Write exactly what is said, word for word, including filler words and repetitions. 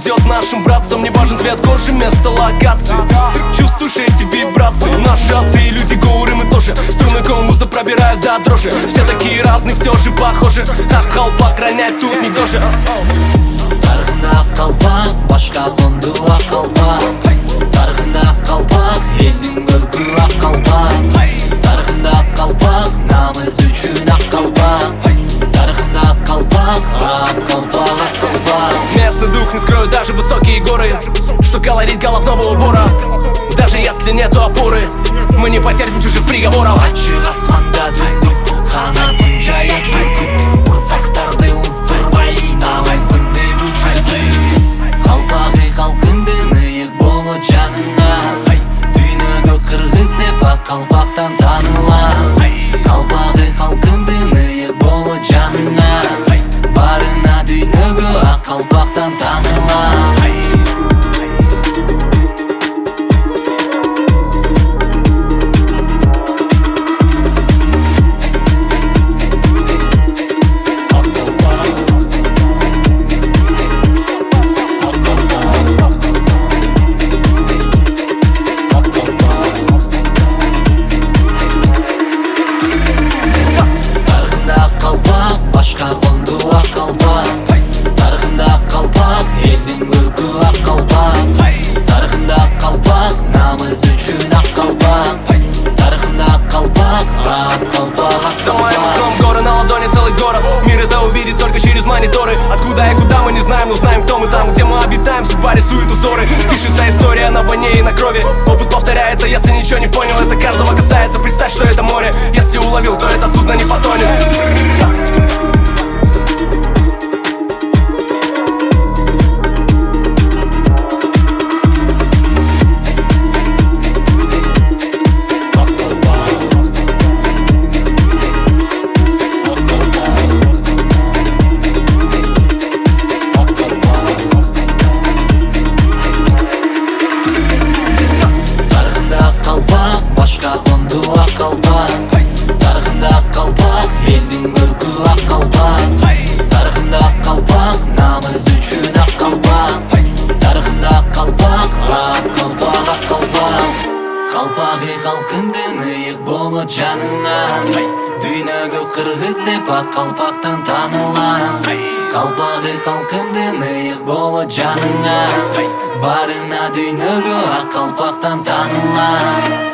ждет нашим братцам. Не важен цвет кожи, место локации. Чувствуешь эти вибрации? Наши отцы и люди горы, мы тоже. Струны коммуза пробирают до дрожи. Все такие разные, все же похожи. А колпак ронять тут не дожи. Тарихында қалпақ, башқа қонды ақ қалпақ. Тарихында қалпақ, елдің көркі ақ қалпақ. Тарихында қалпақ, намыс үшін ақ қалпақ. Тарихында қалпақ, ақ қалпақ, ақ қалпақ. Местный дух не скроют даже высокие горы, что колорит головного убора. Даже если нету опоры, мы не потерпим чужих приговоров. Açık asmanda döndük, kanadın jayıp büküp. Ұрпақтарды ұмыттырмай, намайсың деп өшірді. Қалпағы қалқындың иық болу жаныңа. Дүйнөгө қырғыз деп ақ қалпақтан танылам. Қалпағы қалқындың иық болу жаныңа. Барына дүйнөгө ақ қалпақтан танылам. Башқа қонды ақ қалпақ. Тарихында қалпақ, елдің көркі ақ қалпақ. Тарихында қалпақ, намыс үшін ақ қалпақ. Тарихында қалпақ, ақ қалпақ, ақ За моим қалпақ. окном горы, на ладони целый город. Мир это увидит только через мониторы. Откуда и куда мы не знаем, но знаем, кто мы там, где мы обитаем. Судьба рисует узоры, пишется история на войне и на крови. Опыт повторяется, если ничего не понял, это каждого касается. Представь, что это море, если уловил, то это судно не потонет. Башқа қонды ақ қалпақ. Тарихында қалпақ, елдің көркі ақ қалпақ. Тарихында қалпақ, намыс үшін ақ қалпақ. Тарихында қалпақ, ақ қалпақ, ақ қалпақ. Қалпағы қалқындың иық болу жаныңа. Дүйнөгө қырғыз деп ақ қалпақтан танылам. Қалпағы қалқындың иық болу жаныңа. Барына дүйнөгө ақ қалпақтан танылам.